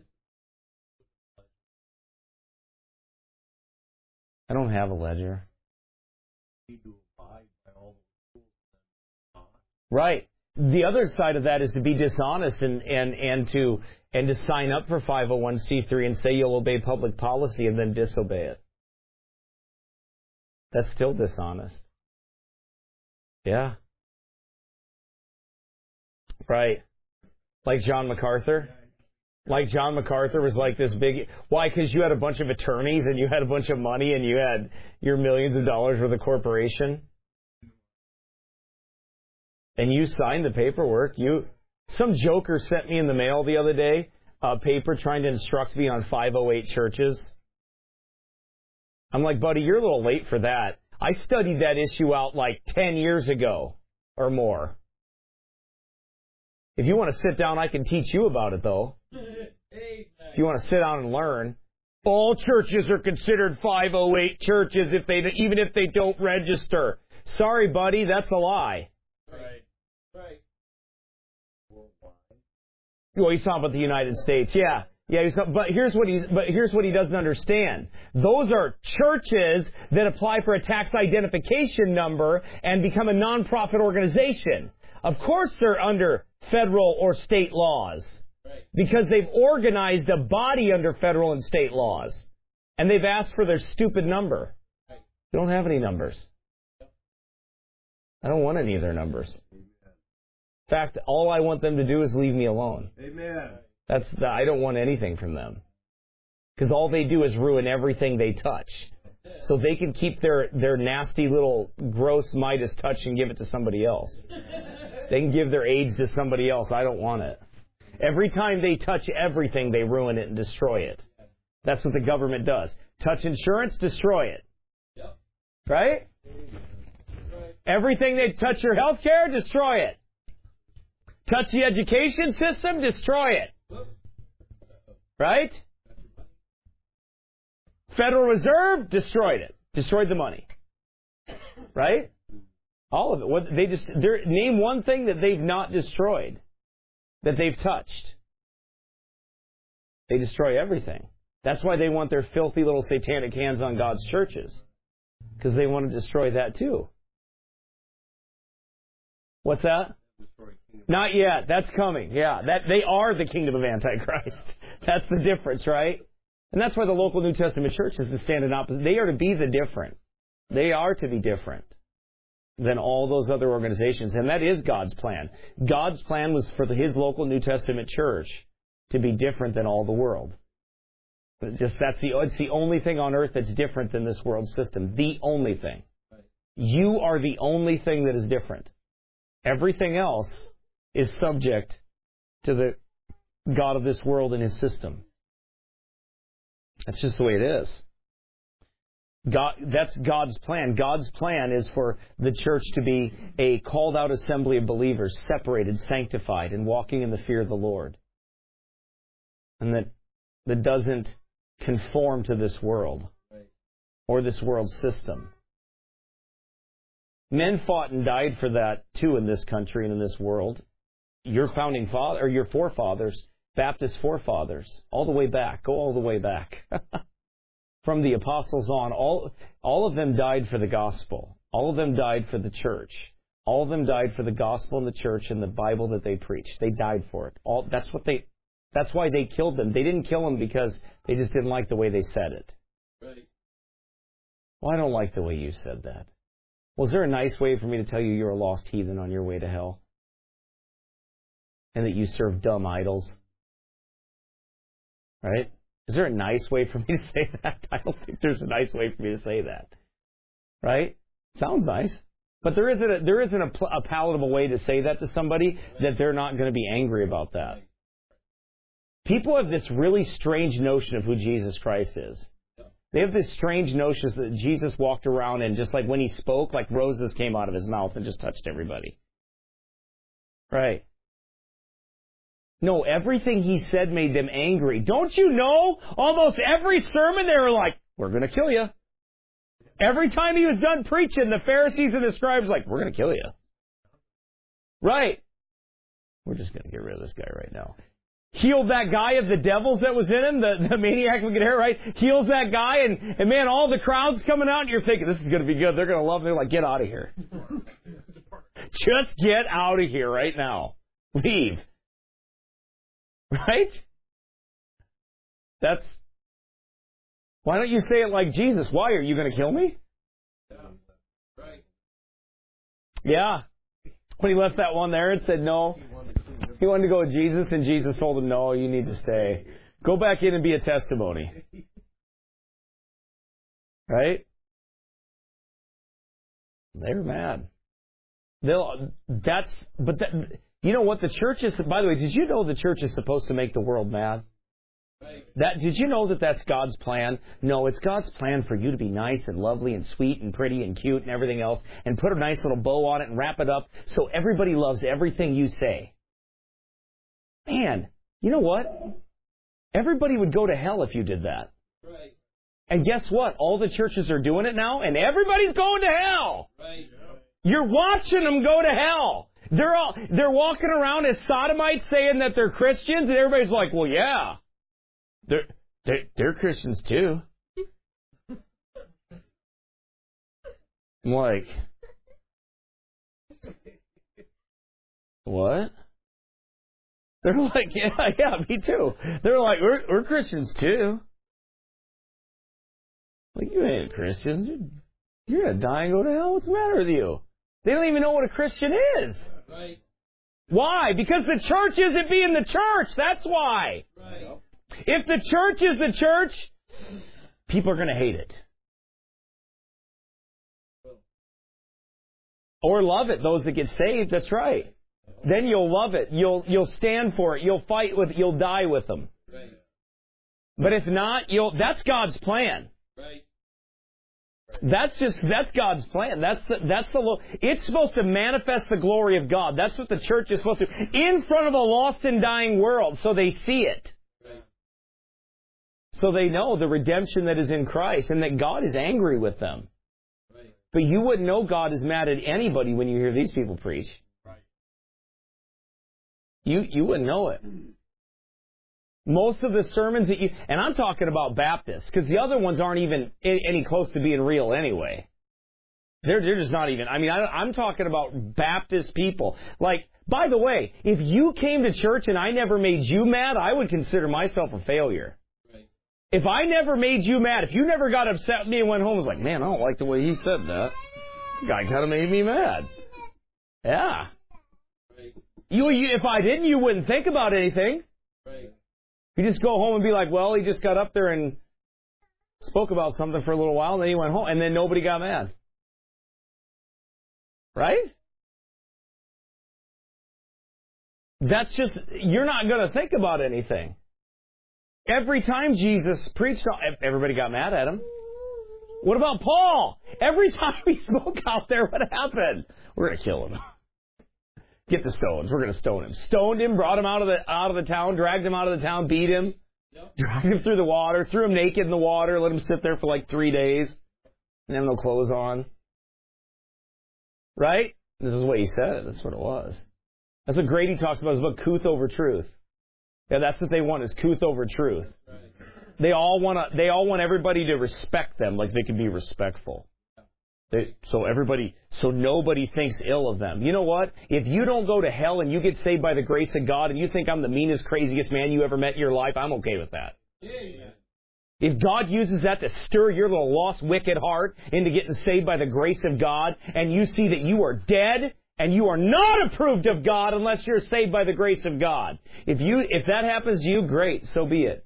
A: I don't have a ledger. Right. The other side of that is to be dishonest and, and, and to and to sign up for five oh one c three and say you'll obey public policy and then disobey it. That's still dishonest. Yeah. Right. Like John MacArthur. Like John MacArthur was like this big... Why? Because you had a bunch of attorneys and you had a bunch of money and you had your millions of dollars with a corporation. And you signed the paperwork. You, some joker sent me in the mail the other day a paper trying to instruct me on five oh eight churches. I'm like, buddy, you're a little late for that. I studied that issue out like ten years ago or more. If you want to sit down, I can teach you about it, though. If you want to sit down and learn. All churches are considered five oh eight churches if they, even if they don't register. Sorry, buddy, that's a lie.
B: Right. Right.
A: Well, he's talking about the United States. Yeah. Yeah, he's talking, but here's what he's, but here's what he doesn't understand. Those are churches that apply for a tax identification number and become a nonprofit organization. Of course they're under federal or state laws.
B: Right.
A: Because they've organized a body under federal and state laws. And they've asked for their stupid number.
B: Right.
A: They don't have any numbers. I don't want any of their numbers. In fact, all I want them to do is leave me alone.
B: Amen.
A: That's the, I don't want anything from them. Because all they do is ruin everything they touch. So they can keep their, their nasty little gross Midas touch and give it to somebody else. They can give their AIDS to somebody else. I don't want it. Every time they touch everything, they ruin it and destroy it. That's what the government does. Touch insurance, destroy it.
B: Yep.
A: Right?
B: Right.
A: Everything they touch your health care, destroy it. Touch the education system, destroy it. Right? Federal Reserve, destroyed it. Destroyed the money. Right? All of it. What they just name one thing that they've not destroyed, that they've touched. They destroy everything. That's why they want their filthy little satanic hands on God's churches, because they want to destroy that too. What's that? Not yet. That's coming. Yeah, that they are the kingdom of Antichrist. That's the difference, right? And that's why the local New Testament church is to stand in opposite. They are to be the different. They are to be different than all those other organizations. And that is God's plan. God's plan was for His local New Testament church to be different than all the world. Just that's the it's the only thing on earth that's different than this world system. The only thing. You are the only thing that is different. Everything else is subject to the God of this world and His system. That's just the way it is. God, that's God's plan. God's plan is for the church to be a called out assembly of believers, separated, sanctified, and walking in the fear of the Lord. And that, that doesn't conform to this world or this world system. Men fought and died for that too in this country and in this world. Your founding father, or your forefathers, Baptist forefathers, all the way back, go all the way back. From the apostles on, all all of them died for the gospel. All of them died for the church. All of them died for the gospel and the church and the Bible that they preached. They died for it. All that's what they. That's why they killed them. They didn't kill them because they just didn't like the way they said it.
B: Right.
A: Well, I don't like the way you said that. Was there a nice way for me to tell you you're a lost heathen on your way to hell? And that you serve dumb idols? Right? Is there a nice way for me to say that? I don't think there's a nice way for me to say that. Right? Sounds nice. But there isn't a, there isn't a, a palatable way to say that to somebody that they're not going to be angry about that. People have this really strange notion of who Jesus Christ is. They have this strange notion that Jesus walked around and just like when He spoke, like roses came out of His mouth and just touched everybody. Right. No, everything He said made them angry. Don't you know? Almost every sermon they were like, we're going to kill you. Every time He was done preaching, the Pharisees and the scribes were like, we're going to kill you. Right. We're just going to get rid of this guy right now. Healed that guy of the devils that was in him, the, the maniac with good hair, right? Heals that guy, and, and man, all the crowd's coming out, and you're thinking, this is going to be good. They're going to love me. They're like, get out of here. Just get out of here right now. Leave. Right? That's... Why don't you say it like Jesus? Why? Are you going to kill me?
B: Yeah. Right.
A: Yeah. When He left that one there and said no. He wanted to go with Jesus, and Jesus told him, no, you need to stay. Go back in and be a testimony. Right? They were mad. They'll, that's, but that, you know what, the church is, by the way, did you know the church is supposed to make the world mad? That, did you know that that's God's plan? No, it's God's plan for you to be nice and lovely and sweet and pretty and cute and everything else, and put a nice little bow on it and wrap it up so everybody loves everything you say. Man, you know what? Everybody would go to hell if you did that.
B: Right.
A: And guess what? All the churches are doing it now, and everybody's going to hell.
B: Right.
A: You're watching them go to hell. They're all they're walking around as sodomites saying that they're Christians, and everybody's like, well, yeah. They're, they're, they're Christians too. I'm like, what? They're like, yeah, yeah, me too. They're like, we're, we're Christians too. Like, you ain't Christians. You're going to die and go to hell. What's the matter with you? They don't even know what a Christian is.
B: Right.
A: Why? Because the church isn't being the church. That's why.
B: Right.
A: If the church is the church, people are going to hate it. Or love it. Those that get saved, that's right. Then you'll love it. You'll you'll stand for it. You'll fight with it. You'll die with them.
B: Right.
A: But if not, you'll. That's God's plan.
B: Right.
A: That's just that's God's plan. That's the that's the. It's supposed to manifest the glory of God. That's what the church is supposed to do in front of a lost and dying world, so they see it.
B: Right.
A: So they know the redemption that is in Christ and that God is angry with them.
B: Right.
A: But you wouldn't know God is mad at anybody when you hear these people preach.
B: Right.
A: You you wouldn't know it. Most of the sermons that you... And I'm talking about Baptists, because the other ones aren't even any close to being real anyway. They're, they're just not even... I mean, I, I'm talking about Baptist people. Like, by the way, if you came to church and I never made you mad, I would consider myself a failure.
B: Right.
A: If I never made you mad, if you never got upset with me and went home and was like, man, I don't like the way he said that. The guy kind of made me mad. Yeah.
B: Right.
A: You, you, if I didn't, you wouldn't think about anything.
B: Right.
A: You just go home and be like, well, he just got up there and spoke about something for a little while, and then he went home, and then nobody got mad. Right? That's just, you're not going to think about anything. Every time Jesus preached, everybody got mad at him. What about Paul? Every time he spoke out there, what happened? We're going to kill him. Get the stones. We're going to stone him. Stoned him, brought him out of the out of the town, dragged him out of the town, beat him,
B: Yep.
A: dragged him through the water, threw him naked in the water, let him sit there for like three days, and have no clothes on. Right? This is what he said. That's what it was. That's what Grady talks about. It's about couth over truth. Yeah, that's what they want is couth over truth.
B: Right.
A: They all want to. They all want everybody to respect them, like they can be respectful. They, so everybody, so nobody thinks ill of them. You know what? If you don't go to hell and you get saved by the grace of God and you think I'm the meanest, craziest man you ever met in your life, I'm okay with that.
B: Amen.
A: If God uses that to stir your little lost, wicked heart into getting saved by the grace of God, and you see that you are dead and you are not approved of God unless you're saved by the grace of God. If you, if that happens to you, great, so be it.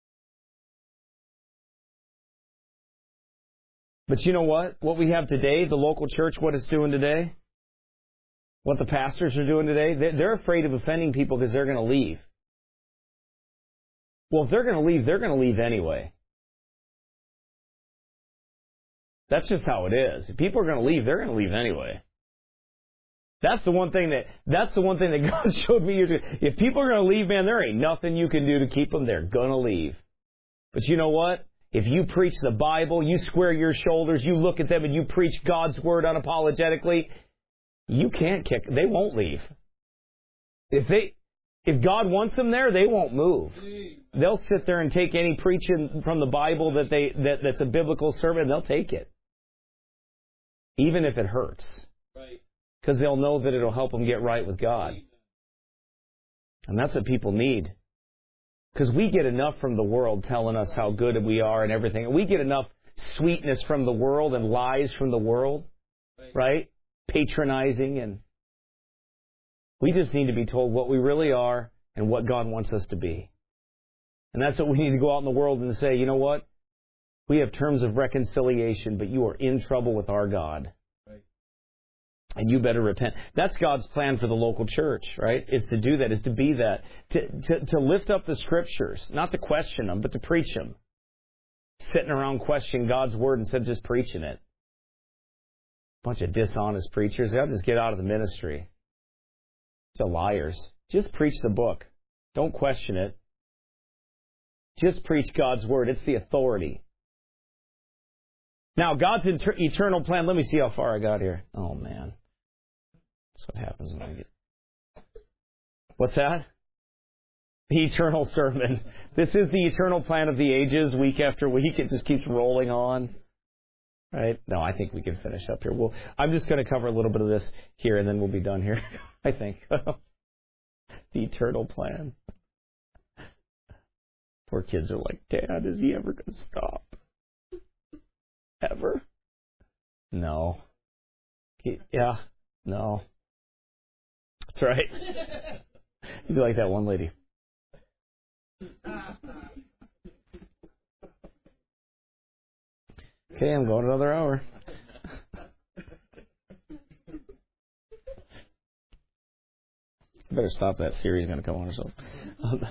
A: But you know what? What we have today, the local church, what it's doing today, what the pastors are doing today, they're afraid of offending people because they're going to leave. Well, if they're going to leave, they're going to leave anyway. That's just how it is. If people are going to leave, they're going to leave anyway. That's the one thing that that's the one thing that God showed me. If people are going to leave, man, there ain't nothing you can do to keep them. They're going to leave. But you know what? If you preach the Bible, you square your shoulders, you look at them and you preach God's Word unapologetically, you can't kick, they won't leave. If they, if God wants them there, they won't move. They'll sit there and take any preaching from the Bible that they, that, that's a biblical sermon, they'll take it. Even if it hurts.
B: Right.
A: Because they'll know that it'll help them get right with God. And that's what people need. Because we get enough from the world telling us how good we are and everything. We get enough sweetness from the world and lies from the world, right? Patronizing. And we just need to be told what we really are and what God wants us to be. And that's what we need to go out in the world and say, you know what? We have terms of reconciliation, but you are in trouble with our God. And you better repent. That's God's plan for the local church, right? Is to do that, is to be that. To, to, to lift up the Scriptures, not to question them, but to preach them. Sitting around questioning God's Word instead of just preaching it. Bunch of dishonest preachers. They'll just get out of the ministry. They're liars. Just preach the book. Don't question it. Just preach God's Word. It's the authority. Now, God's inter- eternal plan. Let me see how far I got here. Oh, man. That's what happens when I get... What's that? The eternal sermon. This is the eternal plan of the ages, week after week. It just keeps rolling on. Right? No, I think we can finish up here. Well, I'm just going to cover a little bit of this here, and then we'll be done here, I think. The eternal plan. Poor kids are like, Dad, is he ever going to stop? Ever? No. He, yeah, no. That's right. You'd be like that one lady. Okay, I'm going another hour. Better stop that series going to come on or something. Um,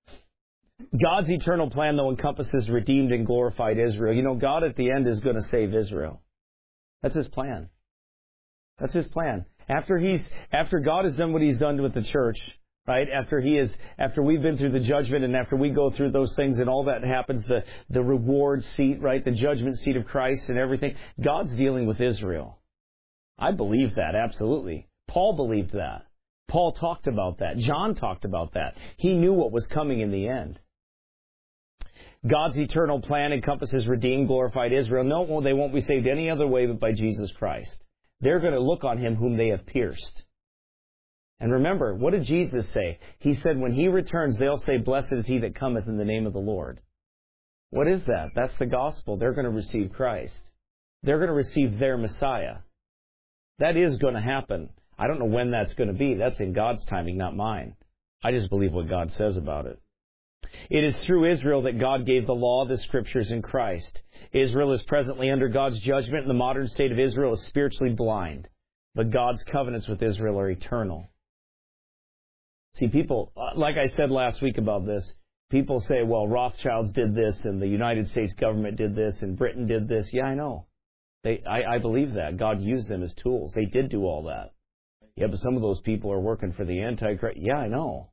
A: God's eternal plan, though, encompasses redeemed and glorified Israel. You know, God at the end is going to save Israel. That's His plan. That's His plan. After He's after God has done what He's done with the church, right? After He is after we've been through the judgment, and after we go through those things and all that happens, the the reward seat, right, the judgment seat of Christ and everything, God's dealing with Israel. I believe that absolutely. Paul believed that. Paul talked about that. John talked about that. He knew what was coming in the end. God's eternal plan encompasses redeemed, glorified Israel. No, they won't be saved any other way but by Jesus Christ. They're going to look on Him whom they have pierced. And remember, what did Jesus say? He said, when He returns, they'll say, blessed is he that cometh in the name of the Lord. What is that? That's the gospel. They're going to receive Christ. They're going to receive their Messiah. That is going to happen. I don't know when that's going to be. That's in God's timing, not mine. I just believe what God says about it. It is through Israel that God gave the law, the Scriptures, in Christ. Israel is presently under God's judgment, and the modern state of Israel is spiritually blind. But God's covenants with Israel are eternal. See, people, like I said last week about this, people say, well, Rothschilds did this, and the United States government did this, and Britain did this. Yeah, I know. They, I, I believe that. God used them as tools. They did do all that. Yeah, but some of those people are working for the Antichrist. Yeah, I know.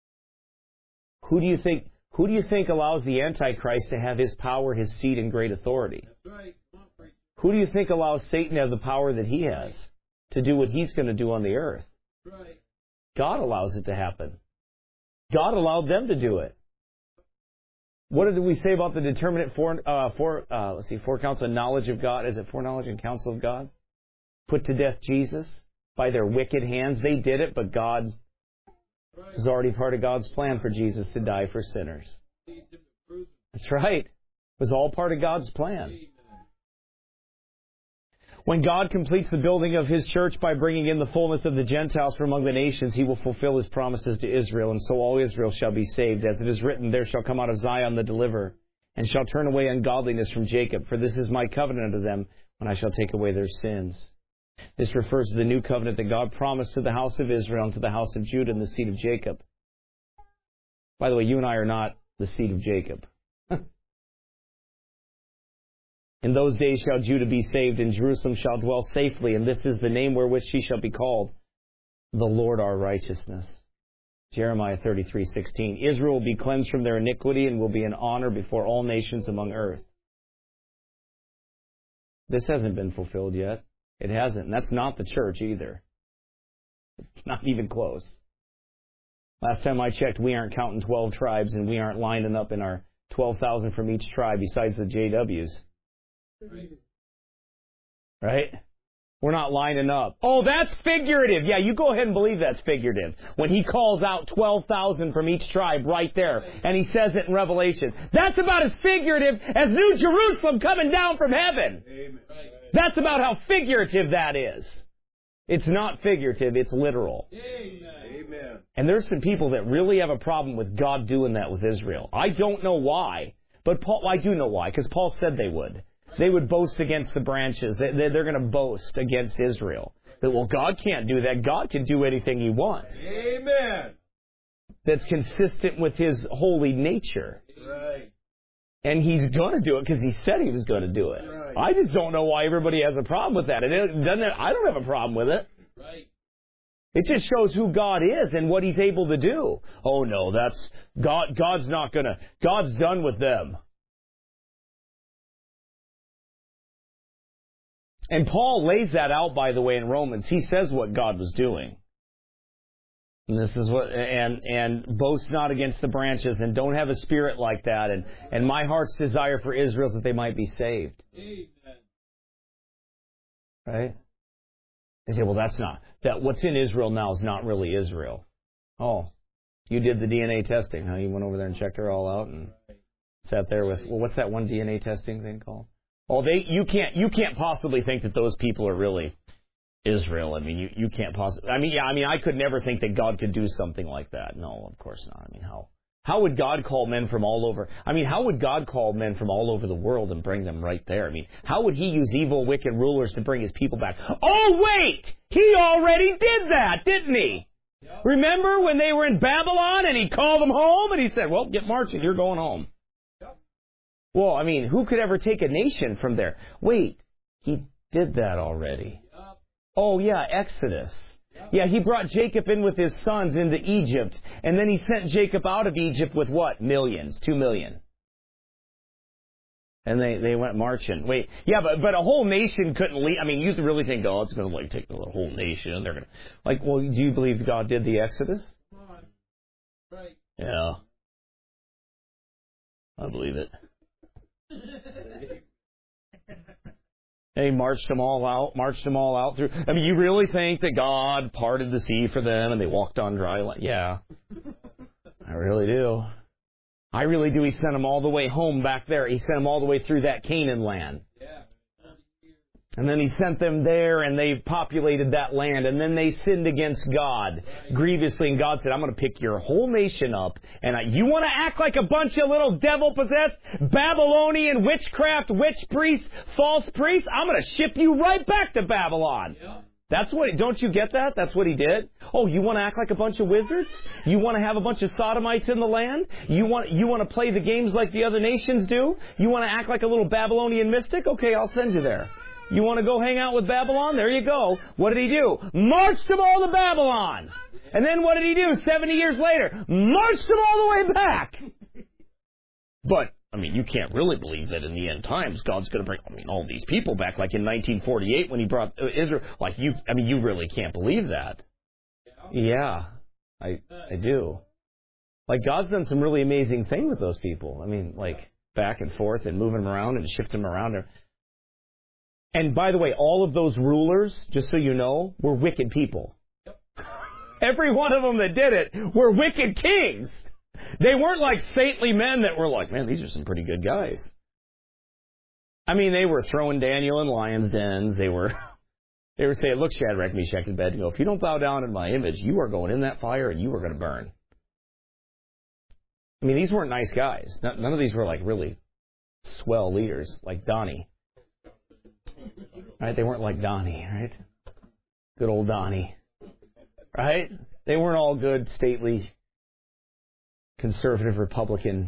A: Who do you think who do you think allows the Antichrist to have his power, his seat, and great authority?
B: That's right. Come on, preacher.
A: Who do you think allows Satan to have the power that he has to do what he's going to do on the earth?
B: That's right.
A: God allows it to happen. God allowed them to do it. What did we say about the determinate fore, uh, fore, uh, let's see, forecounsel and knowledge of God? Is it foreknowledge and counsel of God? Put to death Jesus by their wicked hands. They did it, but God
B: Right.
A: was already part of God's plan for Jesus to die for sinners. That's right. It was all part of God's plan.
B: Amen.
A: When God completes the building of His church by bringing in the fullness of the Gentiles from among the nations, He will fulfill His promises to Israel, and so all Israel shall be saved. As it is written, there shall come out of Zion the deliverer, and shall turn away ungodliness from Jacob. For this is my covenant unto them, when I shall take away their sins. This refers to the new covenant that God promised to the house of Israel and to the house of Judah and the seed of Jacob. By the way, you and I are not the seed of Jacob. In those days shall Judah be saved, and Jerusalem shall dwell safely, and this is the name wherewith she shall be called, the Lord our righteousness. Jeremiah thirty-three sixteen. Israel will be cleansed from their iniquity and will be in honor before all nations among earth. This hasn't been fulfilled yet. It hasn't. And that's not the church either. Not even close. Last time I checked, we aren't counting twelve tribes, and we aren't lining up in our twelve thousand from each tribe besides the J Ws.
B: Right.
A: Right? We're not lining up. Oh, that's figurative. Yeah, you go ahead and believe that's figurative. When He calls out twelve thousand from each tribe right there, and He says it in Revelation. That's about as figurative as New Jerusalem coming down from heaven.
B: Amen. Right.
A: That's about how figurative that is. It's not figurative, it's literal.
B: Amen. Amen.
A: And there's some people that really have a problem with God doing that with Israel. I don't know why, but Paul, I do know why, because Paul said they would. They would boast against the branches. They're going to boast against Israel. That, well, God can't do that. God can do anything He wants.
B: Amen.
A: That's consistent with His holy nature.
B: Right.
A: And He's going to do it because He said He was going to do it.
B: Right.
A: I just don't know why everybody has a problem with that. It doesn't. I don't have a problem with it.
B: Right.
A: It just shows who God is and what He's able to do. Oh no, that's God. God's not going to. God's done with them. And Paul lays that out, by the way, in Romans. He says what God was doing. And this is what, and and boast not against the branches, and don't have a spirit like that. And and my heart's desire for Israel is that they might be saved.
B: Amen.
A: Right? They say, well, that's not that. What's in Israel now is not really Israel. Oh, you did the D N A testing, huh? You went over there and checked her all out and sat there with, well, what's that one D N A testing thing called? Oh, they you can't you can't possibly think that those people are really Israel. I mean, you, you can't possibly. I mean, yeah, I mean, I could never think that God could do something like that. No, of course not. I mean, how how would God call men from all over? I mean, how would God call men from all over the world and bring them right there? I mean, how would He use evil, wicked rulers to bring His people back? Oh, wait, He already did that, didn't He?
B: Yep.
A: Remember when they were in Babylon and He called them home and He said, "Well, get marching. You're going home."
B: Yep.
A: Well, I mean, who could ever take a nation from there? Wait, He did that already.
B: Yep.
A: Oh, yeah, Exodus. Yeah, He brought Jacob in with his sons into Egypt, and then He sent Jacob out of Egypt with what? Millions, two million. And they, they went marching. Wait, yeah, but but a whole nation couldn't leave. I mean, you really think God's going to like take the whole nation? They're going to like, well, do you believe God did the Exodus?
B: Come on. Right.
A: Yeah, I believe it. And He marched them all out, marched them all out through. I mean, you really think that God parted the sea for them and they walked on dry land? Yeah, I really do. I really do. He sent them all the way home back there. He sent them all the way through that Canaan land.
B: Yeah.
A: And then He sent them there, and they populated that land. And then they sinned against God grievously. And God said, "I'm going to pick your whole nation up. And I, you want to act like a bunch of little devil-possessed Babylonian witchcraft, witch priests, false priests? I'm going to ship you right back to Babylon."
B: Yeah.
A: That's what. Don't you get that? That's what He did. Oh, you want to act like a bunch of wizards? You want to have a bunch of sodomites in the land? You want you want to play the games like the other nations do? You want to act like a little Babylonian mystic? Okay, I'll send you there. You want to go hang out with Babylon? There you go. What did He do? Marched them all to Babylon. And then what did He do? Seventy years later, marched them all the way back. But, I mean, you can't really believe that in the end times God's going to bring, I mean, all these people back, like in nineteen forty-eight when He brought Israel. Like, you, I mean, you really can't believe that. Yeah, I, I do. Like, God's done some really amazing thing with those people. I mean, like, back and forth and moving them around and shifting them around. And by the way, all of those rulers, just so you know, were wicked people.
B: Yep.
A: Every one of them that did it were wicked kings. They weren't like saintly men that were like, man, these are some pretty good guys. I mean, they were throwing Daniel in lions' dens. They were, they were saying, "Look, Shadrach, Meshach, and Abednego, if you don't bow down in my image, you are going in that fire and you are going to burn." I mean, these weren't nice guys. None of these were like really swell leaders like Donnie. Right? They weren't like Donnie, right? Good old Donnie. Right? They weren't all good, stately, conservative Republican.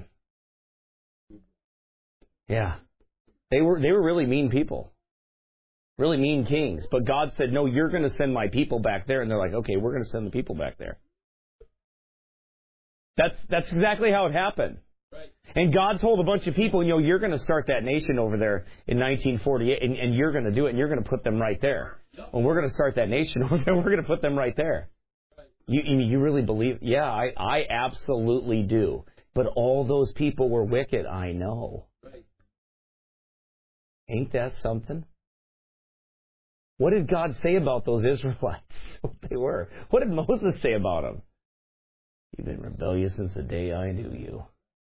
A: Yeah. They were they were really mean people. Really mean kings. But God said, "No, you're going to send my people back there." And they're like, "Okay, we're going to send the people back there." That's that's exactly how it happened.
B: Right.
A: And God told a bunch of people, you know, you're going to start that nation over there in nineteen forty-eight, and, and you're going to do it, and you're going to put them right there.
B: Yep.
A: When we're going to start that nation over there, we're going to put them right there.
B: Right.
A: You, you you really believe? Yeah, I, I absolutely do. But all those people were wicked, I know.
B: Right.
A: Ain't that something? What did God say about those Israelites? What they were. What did Moses say about them? You've been rebellious since the day I knew you.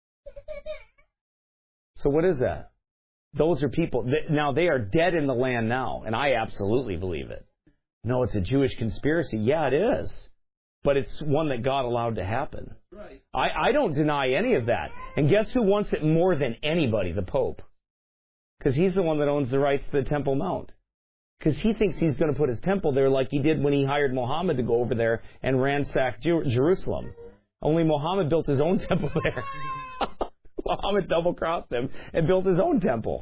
A: So what is that? Those are people. Now, they are dead in the land now, and I absolutely believe it. No, it's a Jewish conspiracy. Yeah, it is. But it's one that God allowed to happen.
B: Right.
A: I, I don't deny any of that. And guess who wants it more than anybody? The Pope. Because he's the one that owns the rights to the Temple Mount. Because he thinks he's going to put his temple there like he did when he hired Muhammad to go over there and ransack Jer- Jerusalem. Only Muhammad built his own temple there. Muhammad double-crossed him and built his own temple.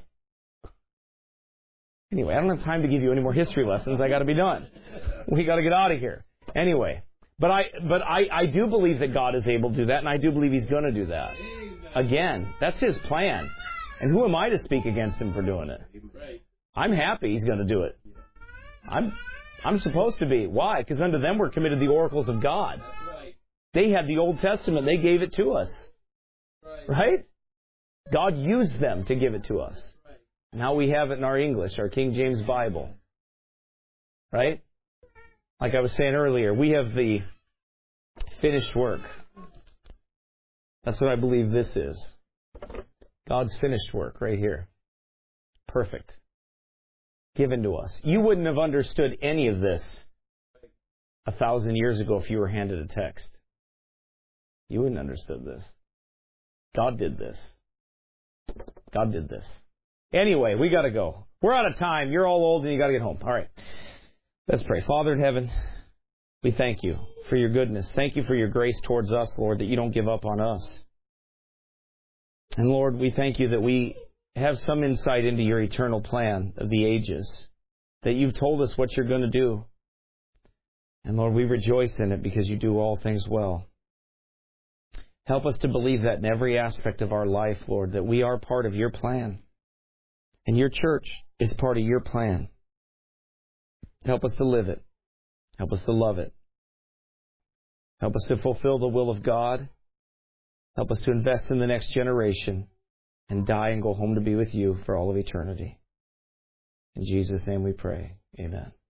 A: Anyway, I don't have time to give you any more history lessons. I got to be done. We got to get out of here. Anyway, but I but I, I do believe that God is able to do that, and I do believe He's going to do that. Again, that's His plan. And who am I to speak against Him for doing it? I'm happy He's going to do it. I'm I'm supposed to be. Why? Because unto them were committed the oracles of God. They had the Old Testament. They gave it to us. Right? God used them to give it to us. Now we have it in our English, our King James Bible. Right? Like I was saying earlier, we have the finished work. That's what I believe this is. God's finished work right here. Perfect. Given to us. You wouldn't have understood any of this a thousand years ago if you were handed a text. You wouldn't have understood this. God did this. God did this. Anyway, we got to go. We're out of time. You're all old and you got to get home. All right. Let's pray. Father in heaven, we thank you for your goodness. Thank you for your grace towards us, Lord, that you don't give up on us. And Lord, we thank you that we have some insight into your eternal plan of the ages, that you've told us what you're going to do. And Lord, we rejoice in it because you do all things well. Help us to believe that in every aspect of our life, Lord, that we are part of your plan. And your church is part of your plan. Help us to live it. Help us to love it. Help us to fulfill the will of God. Help us to invest in the next generation and die and go home to be with you for all of eternity. In Jesus' name we pray. Amen.